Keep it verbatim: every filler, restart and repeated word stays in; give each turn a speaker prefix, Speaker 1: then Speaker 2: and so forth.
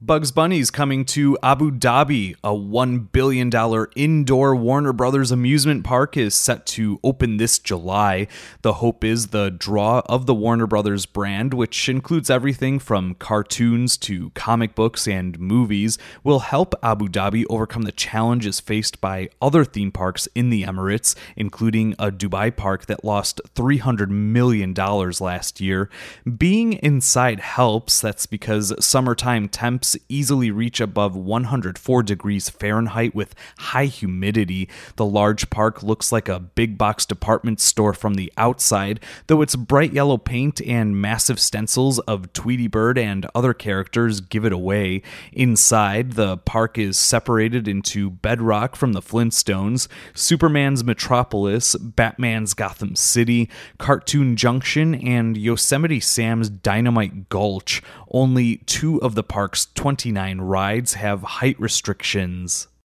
Speaker 1: Bugs Bunny's coming to Abu Dhabi. A one billion dollars indoor Warner Brothers amusement park is set to open this July. The hope is the draw of the Warner Brothers brand, which includes everything from cartoons to comic books and movies, will help Abu Dhabi overcome the challenges faced by other theme parks in the Emirates, including a Dubai park that lost three hundred million dollars last year. Being inside helps. That's because summertime temps easily reach above one hundred four degrees Fahrenheit with high humidity. The large park looks like a big box department store from the outside, though its bright yellow paint and massive stencils of Tweety Bird and other characters give it away. Inside, the park is separated into Bedrock from the Flintstones, Superman's Metropolis, Batman's Gotham City, Cartoon Junction, and Yosemite Sam's Dynamite Gulch. Only two of the park's twenty-nine rides have height restrictions.